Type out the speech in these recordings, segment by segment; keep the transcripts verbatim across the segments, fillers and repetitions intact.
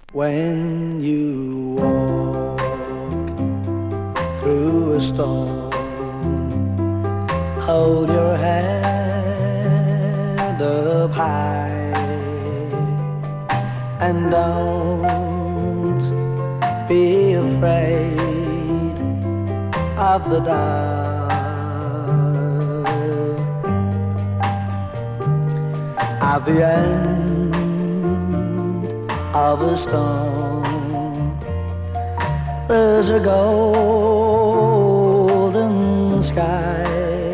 When you walk through a storm, hold your head up high and don't be afraid of the dark. At the end of a storm, there's a golden sky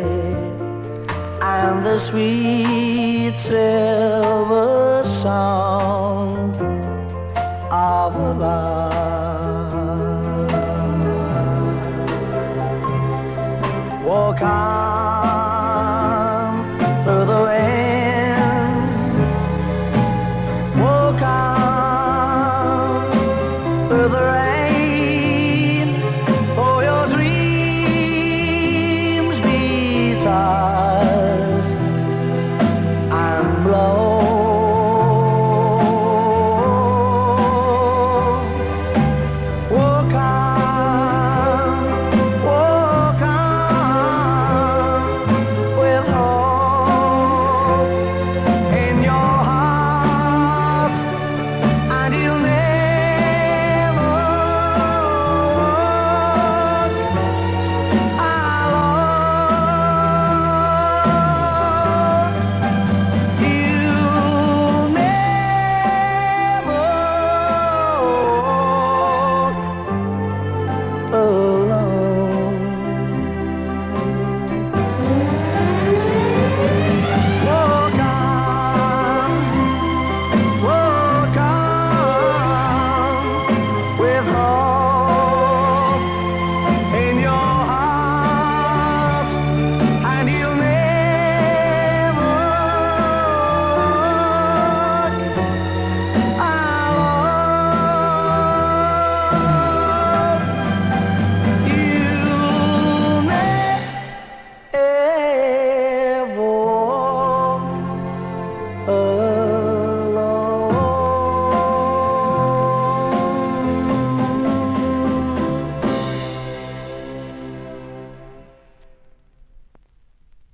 and the sweet silver song of love.